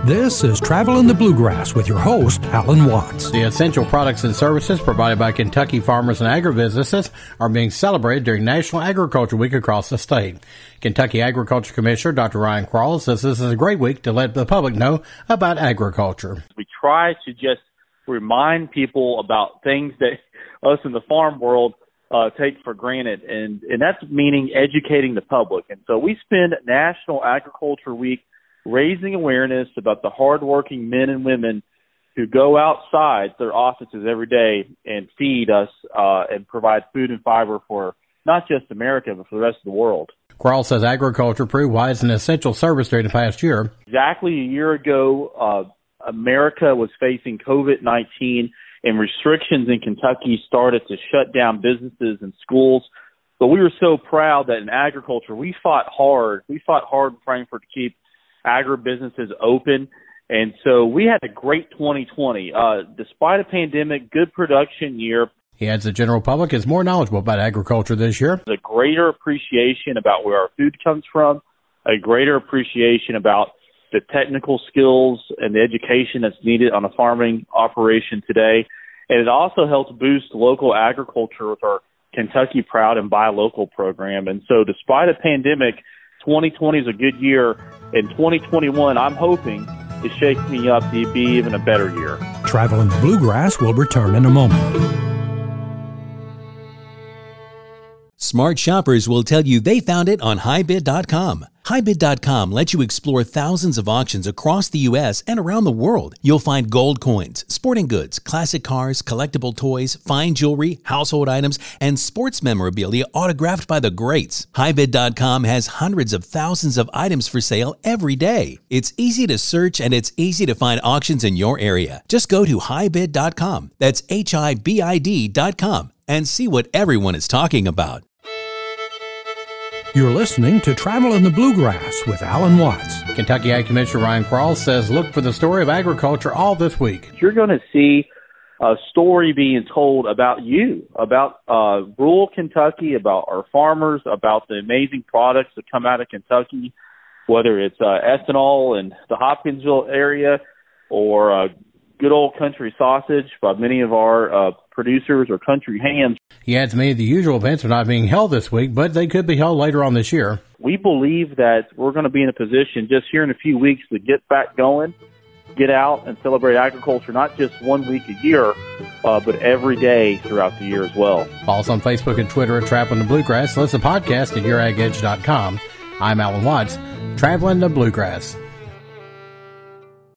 This is Travel in the Bluegrass with your host, Alan Watts. The essential products and services provided by Kentucky farmers and agribusinesses are being celebrated during National Agriculture Week across the state. Kentucky Agriculture Commissioner Dr. Ryan Quarles says this is a great week to let the public know about agriculture. We try to just remind people about things that us in the farm world take for granted, and that's meaning educating the public. And so we spend National Agriculture Week raising awareness about the hardworking men and women who go outside their offices every day and feed us and provide food and fiber for not just America, but for the rest of the world. Quarles says agriculture proved why it's an essential service during the past year. Exactly a year ago, America was facing COVID-19, and restrictions in Kentucky started to shut down businesses and schools. But we were so proud that in agriculture, we fought hard. We fought hard in Frankfort to keep agribusinesses open. And so we had a great 2020. Despite a pandemic, good production year. He adds the general public is more knowledgeable about agriculture this year. A greater appreciation about where our food comes from, a greater appreciation about the technical skills and the education that's needed on a farming operation today. And it also helps boost local agriculture with our Kentucky Proud and Buy Local program. And so despite a pandemic, 2020 is a good year. In 2021, I'm hoping is shaking me up to be even a better year. Travel in the Bluegrass will return in a moment. Smart shoppers will tell you they found it on HighBid.com. HighBid.com lets you explore thousands of auctions across the U.S. and around the world. You'll find gold coins, sporting goods, classic cars, collectible toys, fine jewelry, household items, and sports memorabilia autographed by the greats. HighBid.com has hundreds of thousands of items for sale every day. It's easy to search and it's easy to find auctions in your area. Just go to HighBid.com. That's HIBID.com and see what everyone is talking about. You're listening to Travel in the Bluegrass with Alan Watts. Kentucky Ag Commissioner Ryan Quarles says look for the story of agriculture all this week. You're going to see a story being told about you, about rural Kentucky, about our farmers, about the amazing products that come out of Kentucky, whether it's ethanol in the Hopkinsville area or good old country sausage by many of our producers or country hams. He adds many of the usual events are not being held this week, but they could be held later on this year. We believe that we're going to be in a position just here in a few weeks to get back going, get out and celebrate agriculture, not just 1 week a year, but every day throughout the year as well. Follow us on Facebook and Twitter at Traveling the Bluegrass. Listen to the podcast at YourAgEdge.com. I'm Alan Watts, Traveling the Bluegrass.